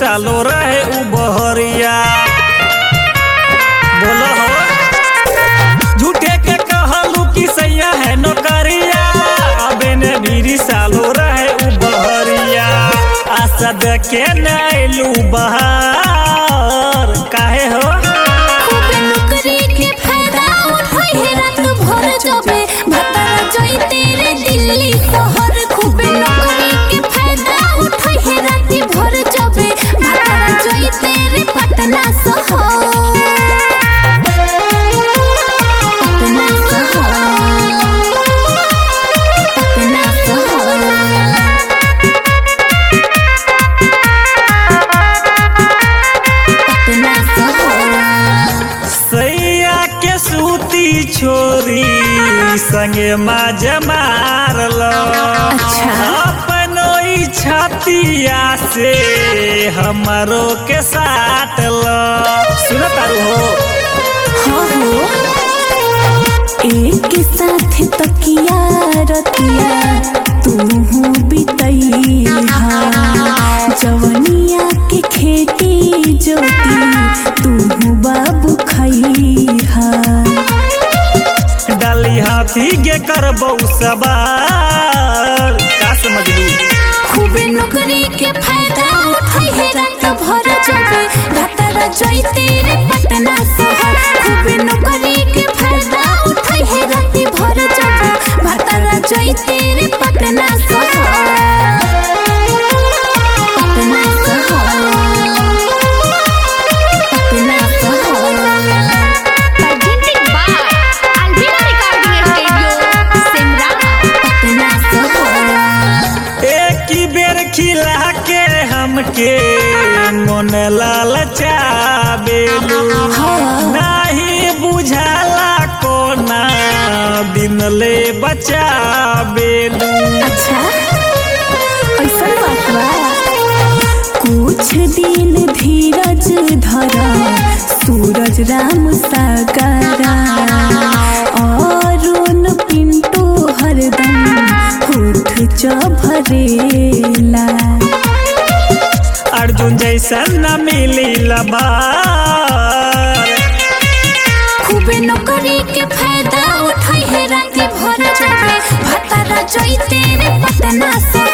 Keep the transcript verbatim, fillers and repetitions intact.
सालो रहे उ बहरिया। बोलो हो झूठे के कहलू कि सैया है नौकरिया, अबे ने बीरी सालो रहे उ बहरिया। आशा देखे नैलू बहार काहे हो नौकरी के फायदा उठाई है रात भर जबे भतारा जोई तेरे दिल्ली शहर। खूबे नौकरी के फायदा उठाई है रात भर जबे भतारा जोई तेरे पटना शहर। पटना शहर पटना शहर पटना शहर। सैया के सूती छोरी संगे माज मारल। अच्छा। अपनो ई छतिया से हमारो के साटल। सुन तारू हो हाँ हो एक साथ तकिया रतिया तू बितैहा, जवनिया के खेती जोती तू बाबू खैहा। डाली हाथी के करबौ सवार का समझलू। खूबे नौकरी के फायदा उठाई है रात भर जबे भतारा जोई तेरे पटना शहर। खूबे नौकरी के फायदा उठाई है रात भर जबे भतारा जोई तेरे पटना शहर। पटना शहर पटना शहर। Presented by Albina Recording Studio, Simra। Patna शहर। एक ही बेर खिला के हमके मन लालचाबेलू। नहीं बुझाला कोना दिन ले बचाबेलू। अच्छा ऐसा बात बा। कुछ दिन धीरज धरा सूरज राम सागरा, अरुण पिंटू हरदम होठ चभरेला। अर्जुन जैसन न मिली लबार। खूबे नौकरी के फायदा उठाई है रात भर जबे भतारा जोई तेरे पटना शहर।